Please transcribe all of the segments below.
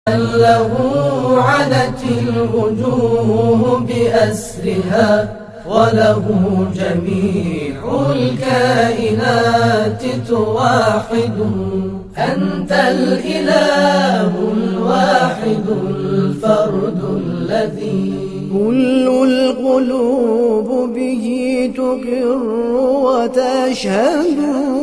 له علت الوجوه بأسرها وله جميع الكائنات توحد أنت الإله الواحد الفرد الذي كل القلوب به تقر وتشهد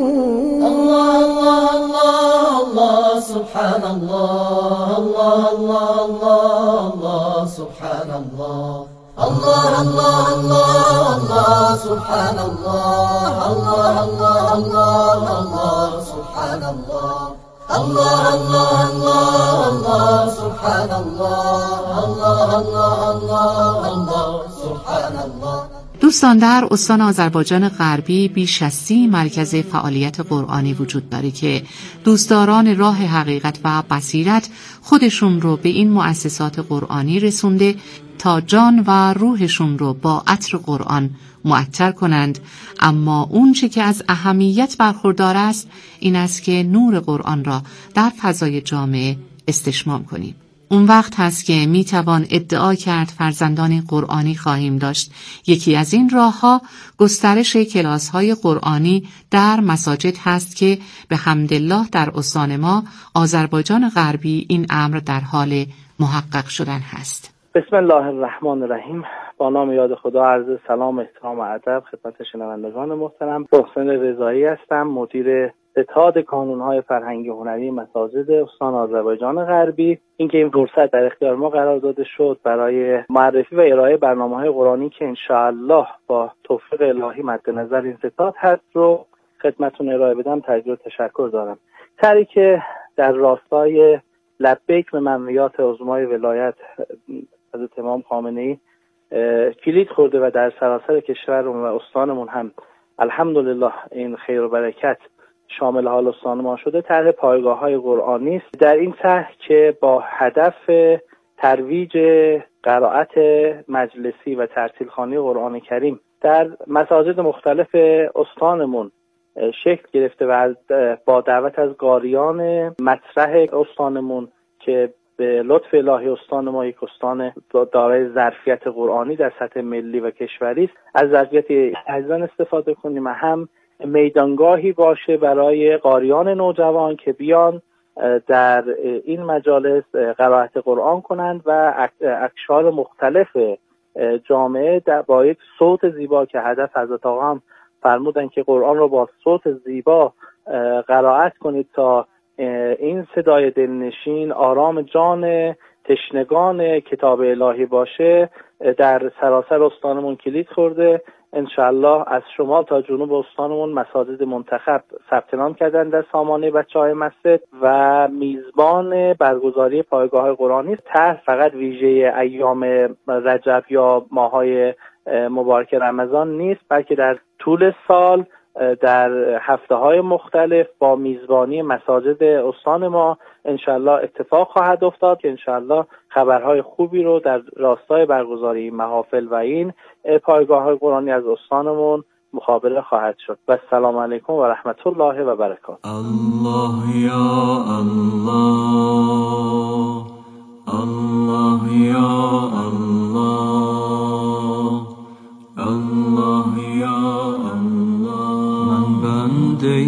الله الله الله الله سبحان الله الله الله الله الله سبحان الله الله الله الله الله سبحان الله الله الله الله الله سبحان الله الله الله الله الله سبحان الله الله الله الله الله سبحان الله. دوستان، در استان آذربایجان غربی بیش از 30 مرکز فعالیت قرآنی وجود داره که دوستداران راه حقیقت و بصیرت خودشون رو به این مؤسسات قرآنی رسونده تا جان و روحشون رو با عطر قرآن معطر کنند. اما اون چه که از اهمیت برخوردار است این است که نور قرآن را در فضای جامعه استشمام کنیم. اون وقت هست که میتوان ادعا کرد فرزندان قرآنی خواهیم داشت. یکی از این راه‌ها گسترش کلاس‌های قرآنی در مساجد هست که به حمدالله در استان ما آذربایجان غربی این امر در حال محقق شدن هست. بسم الله الرحمن الرحیم. با نام یاد خدا، عرض سلام، احترام و ادب خدمت شنوندگان محترم. محسن رضایی هستم، مدیر ستاد کانون‌های فرهنگی هنری مساجد استان آذربایجان غربی. این فرصت در اختیار ما قرار داده شد برای معرفی و ارائه برنامه‌های قرآنی که انشاءالله با توفیق الهی مد نظر این ستاد هست رو خدمتتون ارائه بدم. تقدیر و تشکر دارم. سری که در راستای لبیک به ممنوعات عظمای ولایت حضرت امام خامنه‌ای کلید خورده و در سراسر کشورمون و استانمون هم الحمدلله این خیر و برکت شامل حال استان ما شده، طرح پایگاه‌های قرآنی است. در این طرح که با هدف ترویج قرائت مجلسی و ترتیلخوانی قرآن کریم در مساجد مختلف استانمون شکل گرفته و با دعوت از قاریان مطرح استانمون که به لطف الهی استان ما یک استان دارای ظرفیت قرآنی در سطح ملی و کشوری است، از ظرفیت عزیزان استفاده کنیم و هم میدانگاهی باشه برای قاریان نوجوان که بیان در این مجالس قرائت قرآن کنند و اقشار مختلف جامعه با یک صوت زیبا که هدف حضرت آقا هم فرمودن که قرآن رو با صوت زیبا قرائت کنید تا این صدای دلنشین آرام جان تشنگان کتاب الهی باشه، در سراسر استانمون کلید خورده. انشالله از شمال تا جنوب استانمون مساجد منتخب ثبت نام کردن در سامانه بچه‌های مسجد و میزبان برگزاری پایگاه قرآنی است. طرح فقط ویژه ایام رجب یا ماهای مبارک رمضان نیست، بلکه در طول سال در هفته‌های مختلف با میزبانی مساجد استان ما انشالله اتفاق خواهد افتاد که انشالله خبرهای خوبی رو در راستای برگزاری محافل و این پایگاه‌های قرآنی از استانمون مخابره خواهد شد. و السلام علیکم و رحمت الله و برکاته. الله یا الله، الله یا الله، الله یا بنده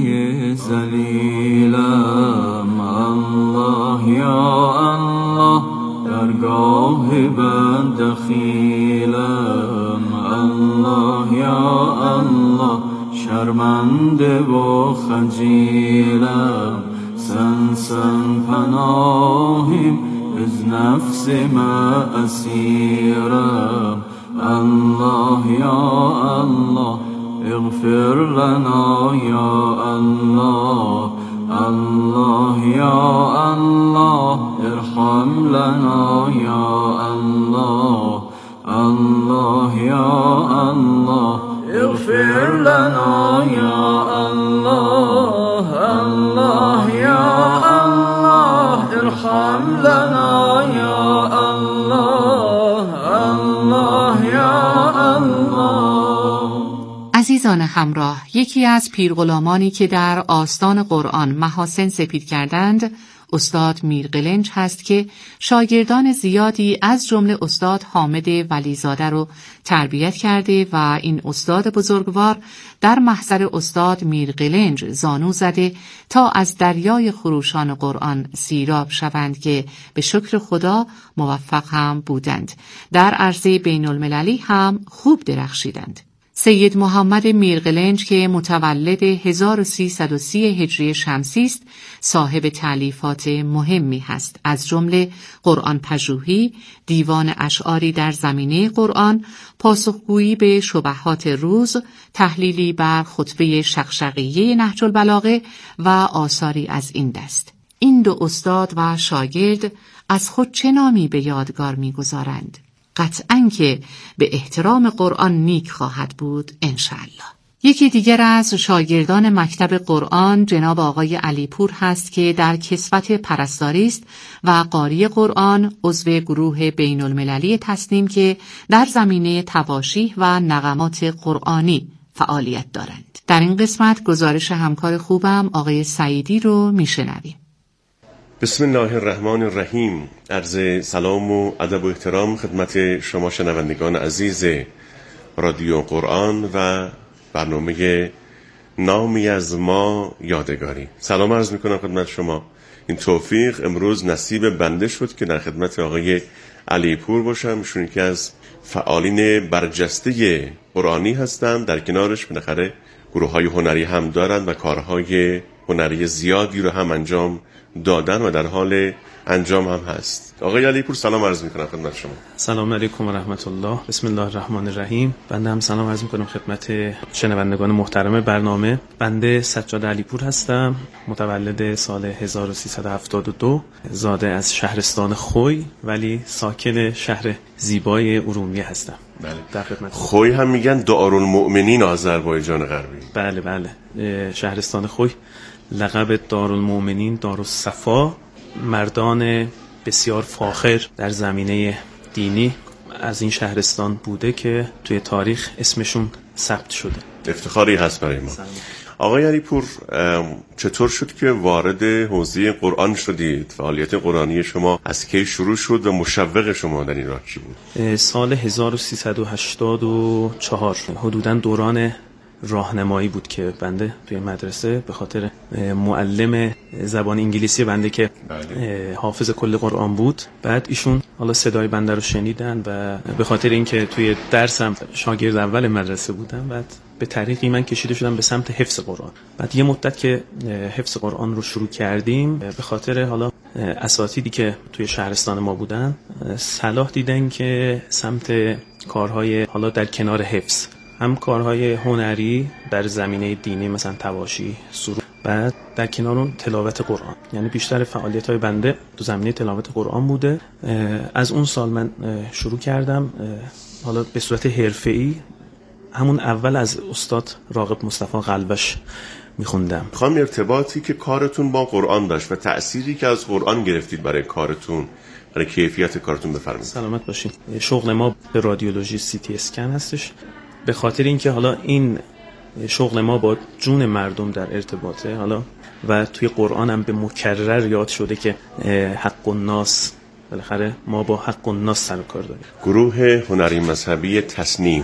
ذلیلم. الله یا الله، درگاه بنده خیلم. الله یا الله، شرمنده و خجیلم. سن پناهیم از نفس ما اسیرم. الله یا الله، اغفر لنا یا الله. الله یا الله، ارحم لنا یا الله. الله یا الله، اغفر لنا یا الله. الله یا الله، ارحم لنا یا الله. الله یا الله. عزیزان همراه، یکی از پیرغلامانی که در آستان قرآن محاسن سپید کردند استاد میرقلنج هست که شاگردان زیادی از جمله استاد حامد ولیزاده رو تربیت کرده و این استاد بزرگوار در محضر استاد میرقلنج زانو زده تا از دریای خروشان قرآن سیراب شوند که به شکر خدا موفق هم بودند. در عرصه بین المللی هم خوب درخشیدند. سید محمد میرقلنج که متولد 1330 هجری شمسی است، صاحب تألیفات مهمی هست، از جمله قرآن پژوهی، دیوان اشعاری در زمینه قرآن، پاسخگویی به شبهات روز، تحلیلی بر خطبه شقشقیه نهج البلاغه و آثاری از این دست. این دو استاد و شاگرد از خود چه نامی به یادگار می‌گذارند؟ قطعاً که به احترام قرآن نیک خواهد بود انشاءالله. یکی دیگر از شاگردان مکتب قرآن جناب آقای علیپور هست که در کسوت پرستاری است و قاری قرآن، عضو گروه بین المللی تصنیم که در زمینه تواشیح و نغمات قرآنی فعالیت دارند. در این قسمت گزارش همکار خوبم آقای سعیدی رو میشنویم. بسم الله الرحمن الرحیم. عرض سلام و ادب و احترام خدمت شما شنوندگان عزیز رادیو قرآن و برنامه نامی از ما یادگاری. سلام عرض میکنم خدمت شما. این توفیق امروز نصیب بنده شد که در خدمت آقای علیپور باشم. ایشون یکی از فعالین برجسته قرآنی هستند. در کنارش بالاخره گروه‌های هنری هم دارند و کارهای هنری زیادی رو هم انجام دادن و در حال انجام هم هست. آقای علیپور سلام عرض میکنم خدمت شما. سلام علیکم و رحمت الله. بسم الله الرحمن الرحیم. بنده هم سلام عرض میکنم خدمت شنوندگان محترم برنامه. بنده سجاد علیپور هستم، متولد سال 1372، زاده از شهرستان خوی ولی ساکن شهر زیبای ارومیه هستم. بله. در خدمت. خوی هم میگن دارالمؤمنین آذربایجان غربی. بله بله. شهرستان خوی لقب دارالمؤمنین، دارالصفا، مردان بسیار فاخر در زمینه دینی از این شهرستان بوده که توی تاریخ اسمشون ثبت شده. افتخاری هست برای ما. آقای علیپور، چطور شد که وارد حوزه قرآن شدید؟ فعالیت قرآنی شما از کی شروع شد و مشوق شما در این راه چی بود؟ سال 1384 حدوداً دوران راهنمایی بود که بنده توی مدرسه به خاطر معلم زبان انگلیسی بنده که حافظ کل قرآن بود، بعد ایشون حالا صدای بنده رو شنیدن و به خاطر اینکه توی درسم شاگرد اول مدرسه بودم، بعد به طریقی من کشیده شدم به سمت حفظ قرآن. بعد یه مدت که حفظ قرآن رو شروع کردیم، به خاطر حالا اساتیدی که توی شهرستان ما بودن صلاح دیدن که سمت کارهای حالا در کنار حفظ هم کارهای هنری در زمینه دینی مثلا تواشی، سرود، بعد در کنار اون تلاوت قرآن، یعنی بیشتر فعالیت‌های بنده تو زمینه تلاوت قرآن بوده. از اون سال من شروع کردم حالا به صورت حرفه‌ای، همون اول از استاد راغب مصطفی قلبش میخوندم. میخوام ارتباطی که کارتون با قرآن داشت و تأثیری که از قرآن گرفتید برای کارتون، برای کیفیت کارتون بفرمایید. سلامت باشین. شغل ما به رادیولوژی CT اسکن هستش. به خاطر اینکه حالا این شغل ما با جون مردم در ارتباطه، حالا و توی قرآن هم به مکرر یاد شده که حق الناس، بالاخره ما با حق الناس سر و کار داریم. گروه هنری مذهبی تصنیم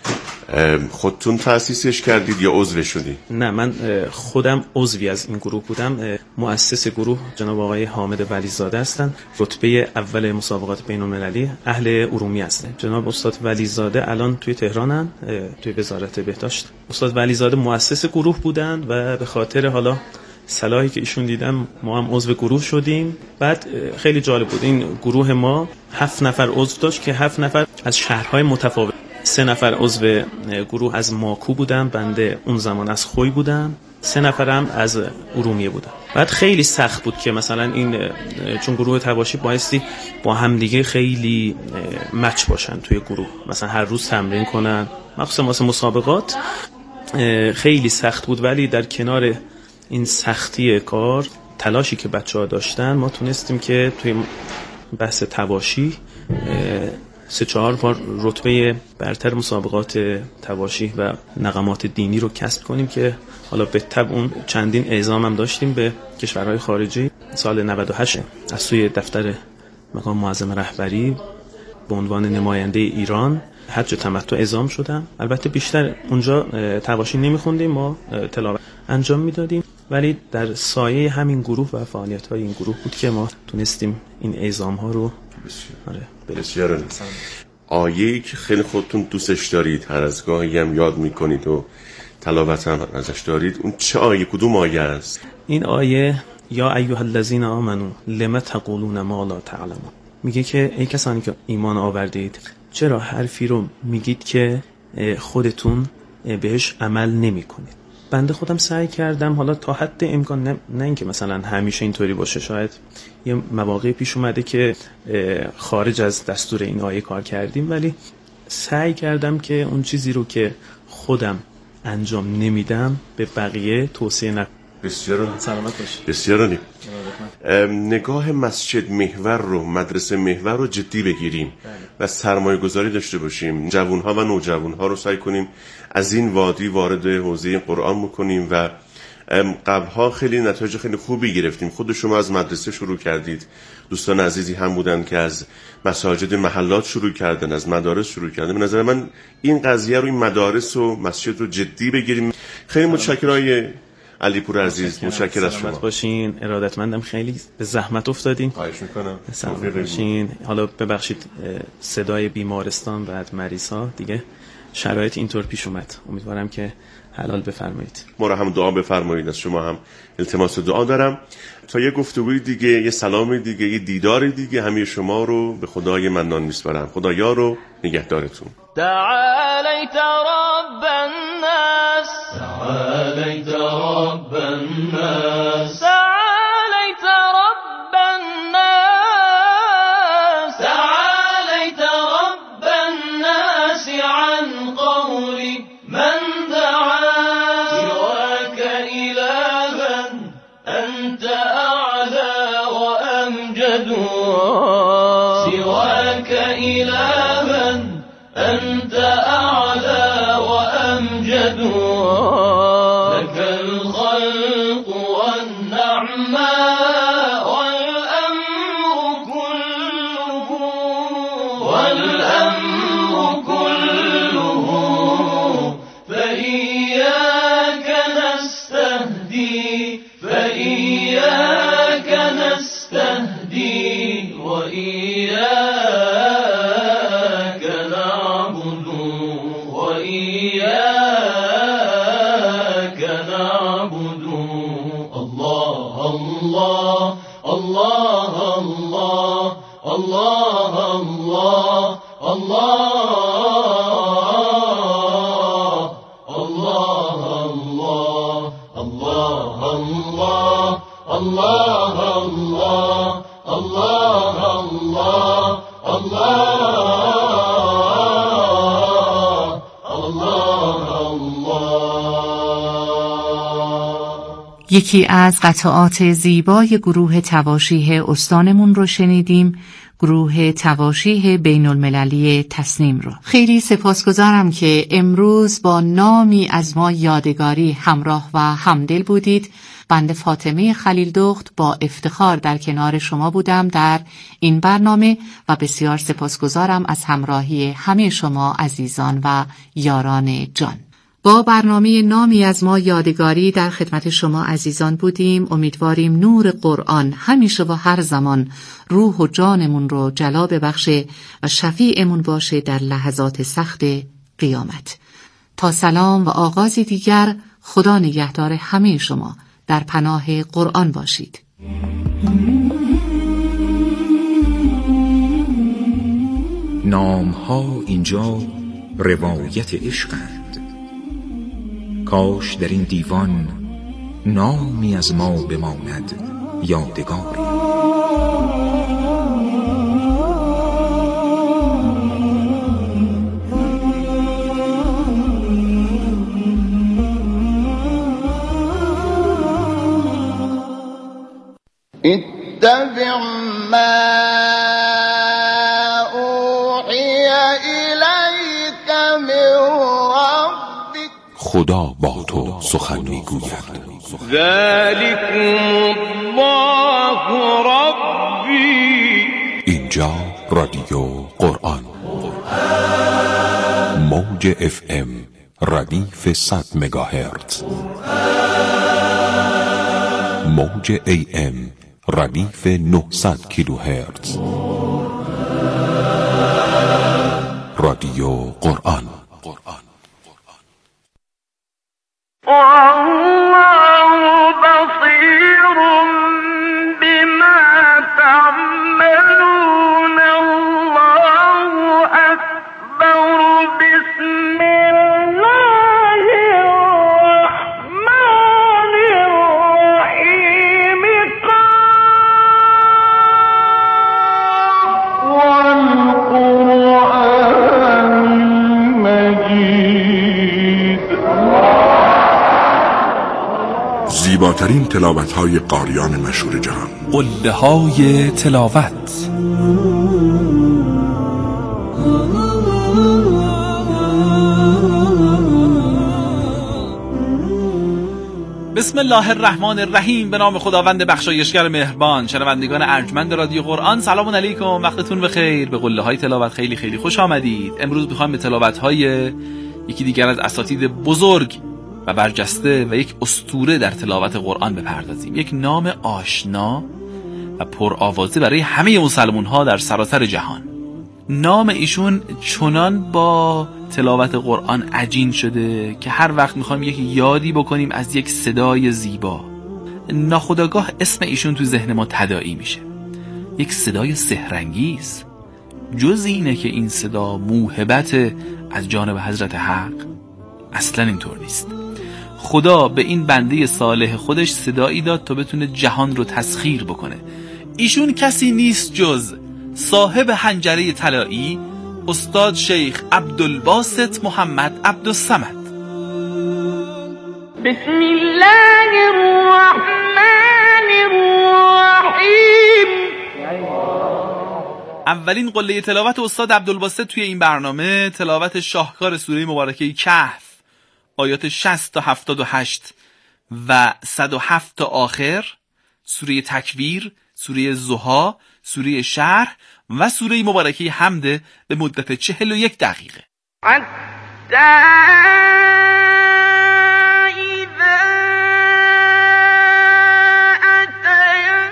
خودتون تأسیسش کردید یا عضو شدید؟ نه، من خودم عضوی از این گروه بودم. مؤسس گروه جناب آقای حامد ولیزاده هستن، رتبه اول مسابقات بین المللی، اهل ارومیه هستن. جناب استاد ولیزاده الان توی تهرانن، توی وزارت بهداشت. استاد ولیزاده مؤسس گروه بودن و به خاطر حالا صلاحی که ایشون دیدم ما هم عضو گروه شدیم. بعد خیلی جالب بود، این گروه ما 7 نفر عضو داشت که 7 نفر از شهرهای متفاوت. 3 نفر عضو گروه از ماکو بودن، بنده اون زمان از خوی بودم، 3 نفرم از ارومیه بودن. بعد خیلی سخت بود که مثلا این چون گروه تواشی بایستی با همدیگه خیلی مچ باشن توی گروه، مثلا هر روز تمرین کنن، مخصوصا واسه مسابقات خیلی سخت بود. ولی در کنار این سختی کار، تلاشی که بچه‌ها داشتن، ما تونستیم که توی بحث تواشی 3-4 بار رتبه برتر مسابقات تواشیح و نغمات دینی رو کسب کنیم که حالا به تبع اون چندین اعزام هم داشتیم به کشورهای خارجی. سال 98 از سوی دفتر مقام معظم رهبری به عنوان نماینده ایران حج تمتع اعزام شدم. البته بیشتر اونجا طواشی نمیخوندیم، ما تلاوت انجام میدادیم، ولی در سایه همین گروه و فعالیت‌های این گروه بود که ما تونستیم این اعزام‌ها رو بسیار آیه‌ای که خیلی خودتون دوستش دارید، هر از گاهی هم یاد میکنید و تلاوت هم ازش دارید، اون چه آیه، کدوم آیه است؟ این آیه یا ایها الذین آمنو لم تقولون ما لا تعلمون، میگه که ای کسانی که ایمان آوردید چرا حرفی رو میگید که خودتون بهش عمل نمی کنید. بنده خودم سعی کردم حالا تا حد امکان، نه اینکه مثلا همیشه اینطوری باشه، شاید یه مواقع پیش اومده که خارج از دستور این آیه کار کردیم، ولی سعی کردم که اون چیزی رو که خودم انجام نمیدم به بقیه توصیه نکنم. بسیار سلامت باشید. بسیار نگاه مسجد محور رو، مدرسه محور رو جدی بگیریم و سرمایه گذاری داشته باشیم. جوانها و نوجوانها رو سعی کنیم از این وادی وارد حوزه قرآن بکنیم و قبلها خیلی نتایج خیلی خوبی گرفتیم. خود شما از مدرسه شروع کردید، دوستان عزیزی هم بودن که از مساجد محلات شروع کردن، از مدارس شروع کردن. به نظر من این قضیه رو، این مدارس و مسجد رو جدی بگیریم. خیلی متشکرم علیپور عزیز، متشکرم از شما. سلامت باشین، ارادتمندم، خیلی به زحمت افتادین. خواهش میکنم. سلامت باشین. حالا ببخشید صدای بیمارستان بعد مریضا دیگه شرایط اینطور پیش اومد، امیدوارم که حلال بفرمایید. ما رو هم دعا بفرمایید، از شما هم التماس دعا دارم. تا یه گفتگوی دیگه، یه سلام دیگه، یه دیدار دیگه، همه شما رو به خدای منان میسپارم. خدایا رو نگهدارتون. تعالیت رب الناس، تعالیت رب الناس، تعالیت رب الناس، تعالیت رب الناس عن قول من دعا سواك إلها أنت أعلى وأمجد، سواك إلها أنت أعلى وأمجد، لك الخلق والنعماء والأمر كله، والأمر كله، فإياك نستهدي، فإياك نستهدي، وإياك نعبد، وإياك نعبد. الله الله الله الله الله الله الله الله الله الله الله الله الله یکی از قطعات زیبای گروه تواشیح استانمون رو شنیدیم، گروه تواشیح بین المللی تصنیم رو. خیلی سپاسگزارم که امروز با نامی از ما یادگاری همراه و همدل بودید. بنده فاطمه خلیل دخت با افتخار در کنار شما بودم در این برنامه و بسیار سپاسگزارم از همراهی همه شما عزیزان و یاران جان. با برنامه نامی از ما یادگاری در خدمت شما عزیزان بودیم. امیدواریم نور قرآن همیشه و هر زمان روح و جانمون رو جلا ببخشه و شفیعمون باشه در لحظات سخت قیامت. تا سلام و آغاز دیگر، خدا نگهدار همه شما. در پناه قرآن باشید. نام ها اینجا روایت عشقند، کاش در این دیوان نامی از ما بماند یادگاری. اتبع ما اوحی الیک من ربک، خدا با تو تو سخن میگوید. ذلكم الله ربی. اینجا رادیو قرآن، موج FM ردیف 100 مگاهرتز، موج AM ردیف 900 کیلوهرتز. رادیو قرآن. والله بصير بما تعملون. الله أكبر. بسم الله الرحمن الرحيم. والقرآن المجيد. زیباترین تلاوت‌های قاریان مشهور جهان. قله‌های تلاوت. بسم الله الرحمن الرحیم. به نام خداوند بخشایشگر مهربان. شنوندگان ارجمند رادیو قرآن، سلام علیکم، وقتتون بخیر. به قله‌های تلاوت خیلی خیلی خوش آمدید. امروز می‌خوایم به تلاوت‌های یکی دیگر از اساتید بزرگ و برجسته و یک اسطوره در تلاوت قرآن بپردازیم. یک نام آشنا و پرآوازه برای همه مسلمان‌ها در سراسر جهان. نام ایشون چنان با تلاوت قرآن عجین شده که هر وقت میخوایم یک یادی بکنیم از یک صدای زیبا، ناخودآگاه اسم ایشون تو ذهن ما تداعی میشه. یک صدای سحرانگیز. جز اینه که این صدا موهبت از جانب حضرت حق، اصلا اینطور نیست. خدا به این بنده صالح خودش صدایی داد تا بتونه جهان رو تسخیر بکنه. ایشون کسی نیست جز صاحب حنجره طلایی، استاد شیخ عبدالباسط محمد عبدالصمد. بسم الله الرحمن الرحیم. اولین قله تلاوت استاد عبدالباسط توی این برنامه تلاوت شاهکار سوره مبارکه کهف، آیات 60 تا 78 و 107 تا آخر، سوره تکویر، سوره ضحی، سوره شرح و سوره مبارکه حمد به مدت 41 دقیقه. حتی اذا اتیا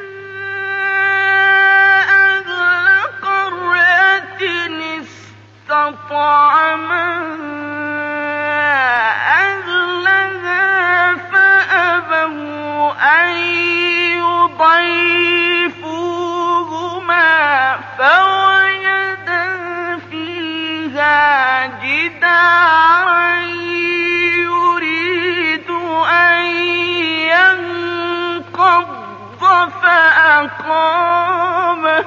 اهل قرية استطعما اهلها فأبوا ان يضيفوهما فوجدا فيها جدارا يريد أن ينقض فأقامه.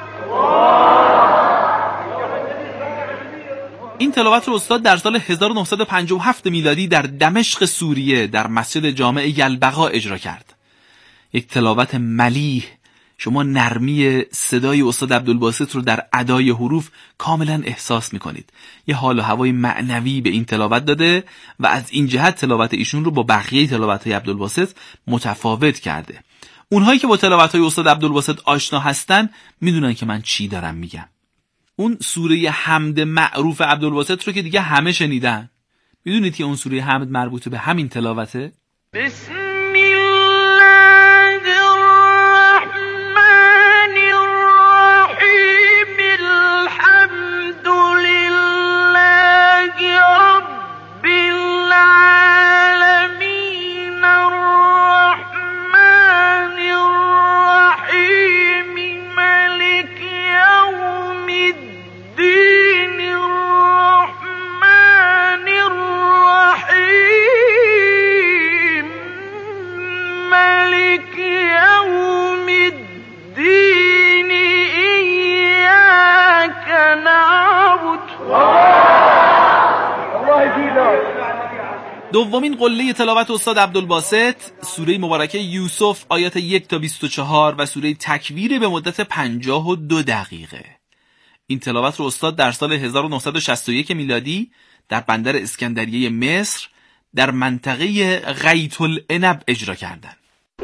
این تلاوت رو استاد در سال 1957 میلادی در دمشق سوریه در مسجد جامع یلبقا اجرا کرد. یک تلاوت ملیح. شما نرمی صدای استاد عبدالباسط رو در ادای حروف کاملا احساس میکنید. یه حال و هوای معنوی به این تلاوت داده و از این جهت تلاوت ایشون رو با بقیه تلاوت‌های عبدالباسط متفاوت کرده. اونهایی که با تلاوت‌های استاد عبدالباسط آشنا هستن میدونن که من چی دارم میگم. اون سوره حمد معروف عبدالباسط رو که دیگه همه شنیدن. میدونید که اون سوره حمد مربوط به همین تلاوته؟ بسم الله الرحمن الرحیم. الحمد لله رب العالمین. الرحمن الرحیم. ملک یوم الدین. الرحمن الرحیم. ملك يوم الدين. إياك نعبد. دومین قله تلاوت استاد عبدالباسط سوره مبارکه یوسف آیات 1 تا 24 و سوره تکویر به مدت 52 دقیقه. این تلاوت رو استاد در سال 1961 میلادی در بندر اسکندریه مصر در منطقه غیت العنب اجرا کردند.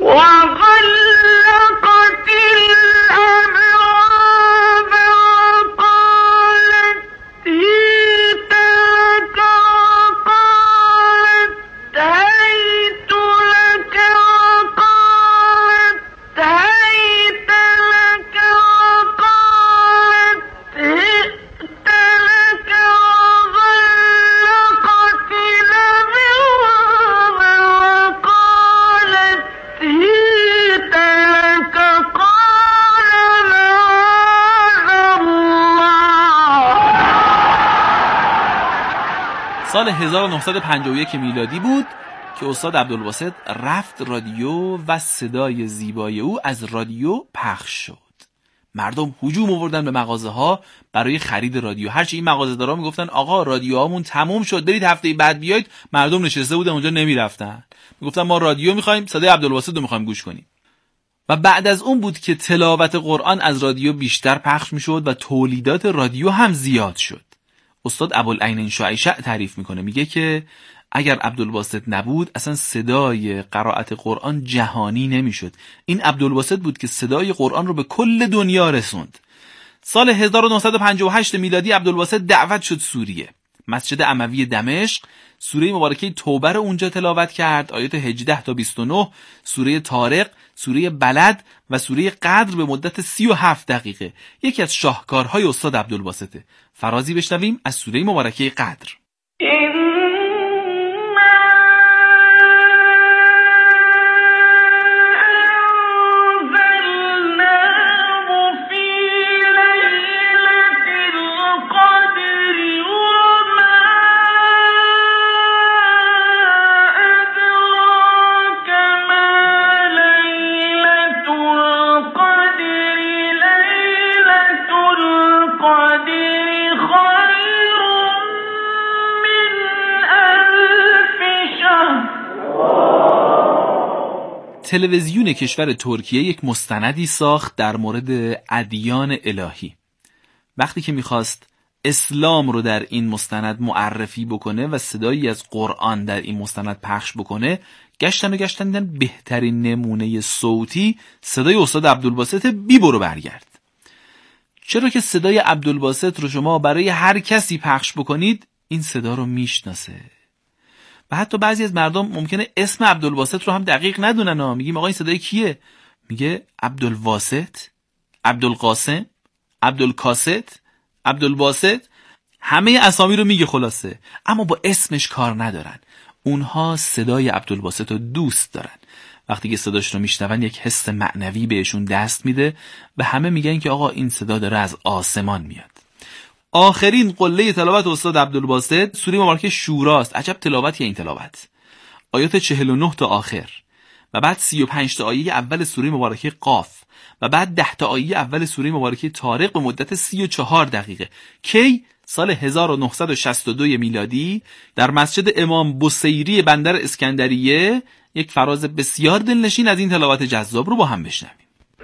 سال 1951 میلادی بود که استاد عبدالباسط رفت رادیو و صدای زیبای او از رادیو پخش شد. مردم هجوم آوردن به مغازه ها برای خرید رادیو. هرچی این مغازه‌دارا میگفتن آقا رادیوهامون تموم شد، برید هفته بعد بیایید، مردم نشسته بودن اونجا نمیرفتن. میگفتن ما رادیو میخوایم، صدای عبدالباسط رو میخوایم گوش کنیم. و بعد از اون بود که تلاوت قرآن از رادیو بیشتر پخش میشد و تولیدات رادیو هم زیاد شد. استاد ابوالعینین شعیشع تعریف میکنه، میگه که اگر عبدالباسط نبود اصلا صدای قرائت قرآن جهانی نمیشد. این عبدالباسط بود که صدای قرآن رو به کل دنیا رسوند. سال 1958 میلادی عبدالباسط دعوت شد سوریه. مسجد اموی دمشق سوره مبارکه توبه رو اونجا تلاوت کرد، آیات 18 تا 29، سوره طارق، سوره بلد و سوره قدر به مدت 37 دقیقه. یکی از شاهکارهای استاد عبدالباسطه. فرازی بشنویم از سوره مبارکه قدر. تلویزیون کشور ترکیه یک مستندی ساخت در مورد ادیان الهی. وقتی که میخواست اسلام رو در این مستند معرفی بکنه و صدایی از قرآن در این مستند پخش بکنه، گشتن بهترین نمونه صوتی صدای استاد عبدالباسط بی برو برگرد. چرا که صدای عبدالباسط رو شما برای هر کسی پخش بکنید این صدا رو میشناسه. و حتی بعضی از مردم ممکنه اسم عبدالباسط رو هم دقیق ندونن. میگیم آقا این صدای کیه؟ میگه عبدالواسط، عبدالقاسم، عبدالکاسط، عبدالباسط، همه اسامی رو میگه خلاصه، اما با اسمش کار ندارن. اونها صدای عبدالباسط رو دوست دارن. وقتی که صداش رو میشنون یک حس معنوی بهشون دست میده و همه میگن که آقا این صدا داره از آسمان میاد. آخرین قله تلاوت استاد عبدالباسط سوره مبارکه شوراست. عجب تلاوتی این تلاوت. آیات 49 تا آخر و بعد 35 تا آیه اول سوره مبارکه قاف و بعد 10 تا آیه اول سوره مبارکه طارق به مدت 34 دقیقه. کی؟ سال 1962 میلادی در مسجد امام بصیری بندر اسکندریه. یک فراز بسیار دلنشین از این تلاوت جذاب رو با هم بشنویم.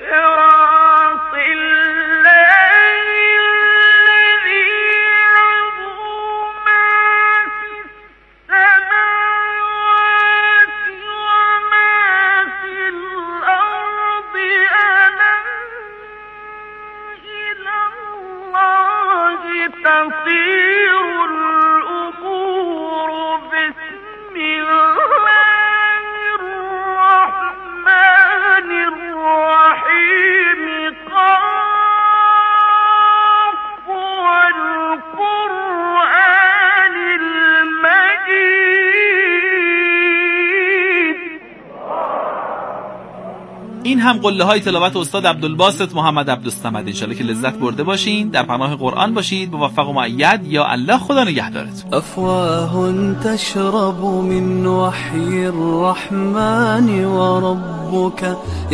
این هم قله های تلاوت استاد عبدالباسط محمد عبدالصمد. انشالله که لذت برده باشین، در پناه قرآن باشید، موفق و مؤید. یا الله، خدا نگهدارتون. افواه تشرب من وحی الرحمن و ربک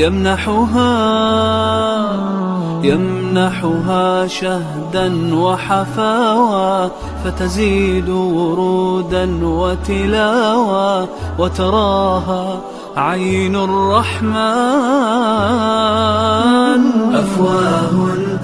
يمنحها شهدا وحفاوى فتزيد ورودا وتلاوى وتراها عين الرحمن. أفواه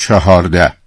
14